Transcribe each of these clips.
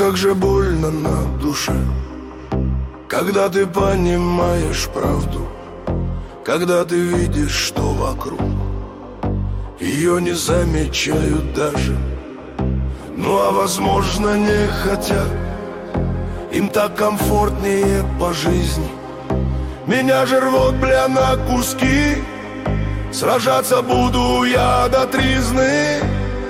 как же больно на душе, когда ты понимаешь правду, когда ты видишь, что вокруг ее не замечают даже. Ну а возможно не хотят, им так комфортнее по жизни. Меня же рвут, бля, на куски, сражаться буду я до тризны.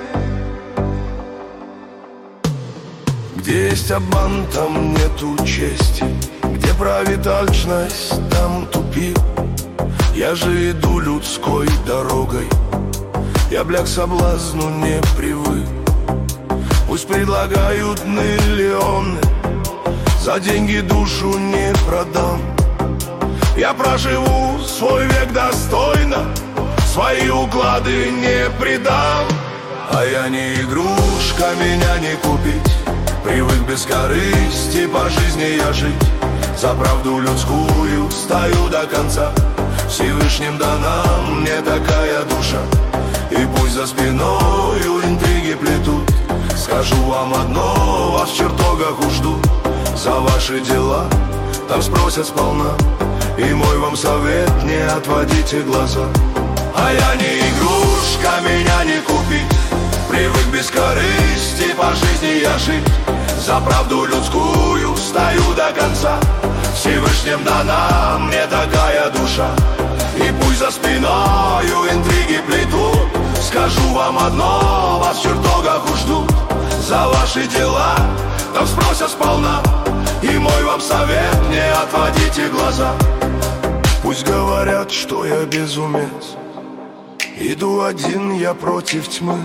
Где есть обман, там нету чести, где правит алчность, там тупик. Я же иду людской дорогой, я, бля, к соблазну не привык. Пусть предлагают миллионы, за деньги душу не продам. Я проживу свой век достойно, свои уклады не предам. А я не игрушка, меня не купить, привык без корысти по жизни я жить. За правду людскую стою до конца, Всевышним дана мне такая душа. И пусть за спиною интриги плетут, скажу вам одно, вас в чертогах ждут. За ваши дела там спросят сполна, и мой вам совет, не отводите глаза. А я не игрушка, меня не купить, привык без корысти по жизни я жить. За правду людскую стою до конца, Всевышним дана мне такая душа. И пусть за спиною интриги плетут, скажу вам одно, вас в чертогах ждут. За ваши дела там спросят сполна, и мой вам совет, не отводите глаза. Пусть говорят, что я безумец, иду один я против тьмы,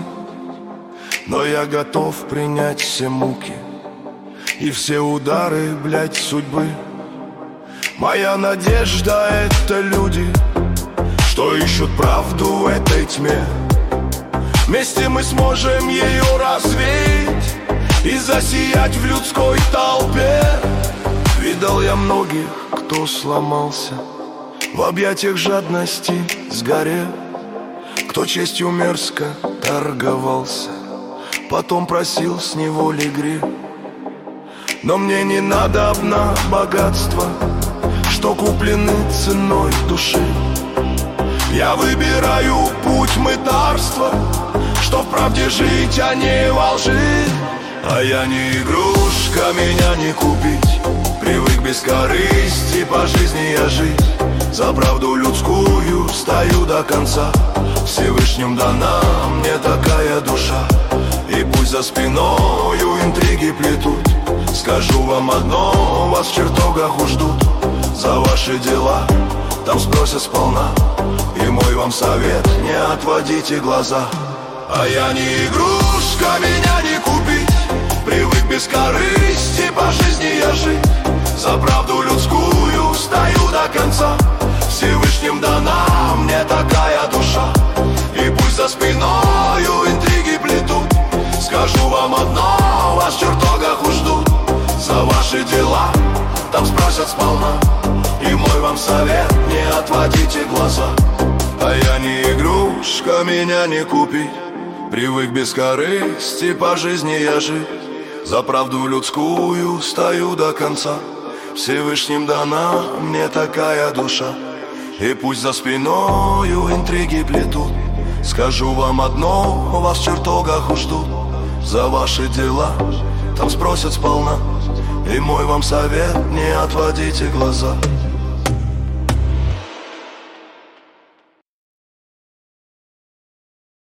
но я готов принять все муки и все удары, блядь, судьбы. Моя надежда — это люди, что ищут правду в этой тьме. Вместе мы сможем ее развеять и засиять в людской толпе. Видал я многих, кто сломался, в объятиях жадности сгорел, кто честью мерзко торговался, потом просил с неволи грех. Но мне не надобно богатство, что куплены ценой души. Я выбираю путь мытарства, что в правде жить, а не во лжи. А я не игрушка, меня не купить, привык без корысти по жизни я жить. За правду людскую стою до конца, Всевышним дана мне такая душа. И пусть за спиною интриги плетут, скажу вам одно, вас в чертогах ждут. За ваши дела там спросят сполна, и мой вам совет, не отводите глаза. А я не игрушка, меня не купить, привык без корысти по жизни я жить. За правду людскую стою до конца, Всевышним дана мне такая душа. И пусть за спиною интриги плетут, скажу вам одно, вас в чертогах ждут. За ваши дела там спросят сполна, и мой вам совет, не отводите глаза. А я не игрушка, меня не купить, привык без корысти по жизни я жить. За правду людскую стою до конца, Всевышним дана мне такая душа. И пусть за спиною интриги плетут, скажу вам одно, вас в чертогах ждут. За ваши дела там спросят сполна, и мой вам совет, не отводите глаза.